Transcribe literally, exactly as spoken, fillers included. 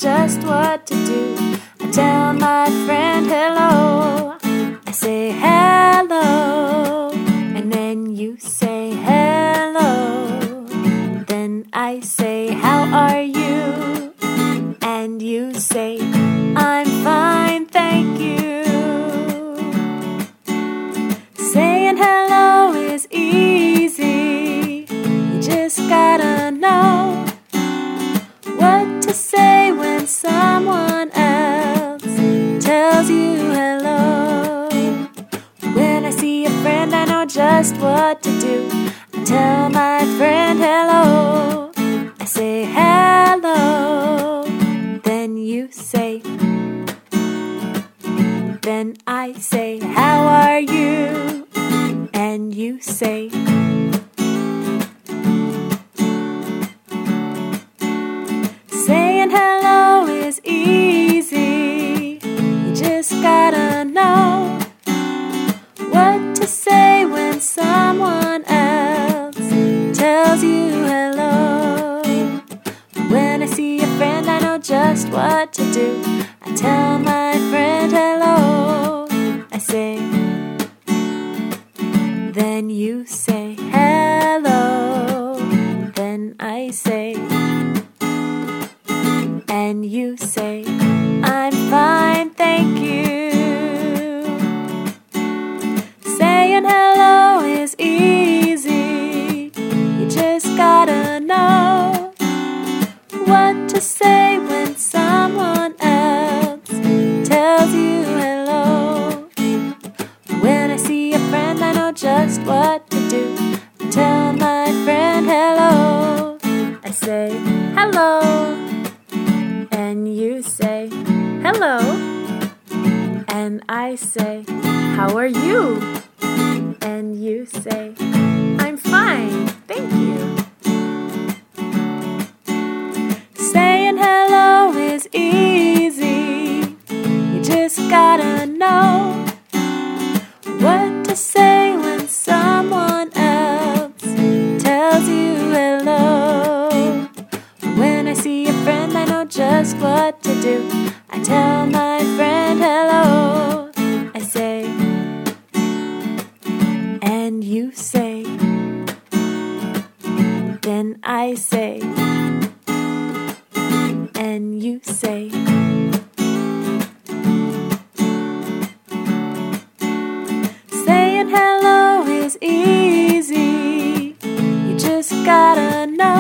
just what to do. I tell my friend hello. I say hello, and then you say hello. Then I say, how are you? And you say, I'm fine, thank you. Saying hello is easy. You just gotta know what to say when someone else tells you hello. When I see a friend, I know just what to do. I tell my friend hello. I say hello. Then you say, then I say, how are you? And you say, saying hello is easy. You just gotta know what to say when someone else tells you hello. When I see a friend, I know just what to do. I tell my friend hello. I say, then you say hello. Then I say, and you say, I'm fine, thank you. Saying hello is easy. You just gotta know what to say when someone else tells you hello. When I see a friend, I know just what to do. I tell my friend hello. I say hello, and you say hello, and I say, how are you? And you say, I'm fine, thank you. Saying hello is easy. You just gotta know what to say when someone else tells you hello. When I see a friend, I know just what to do. I tell my friend hello. I say, and you say, then I say, and you say, saying hello is easy. You just gotta know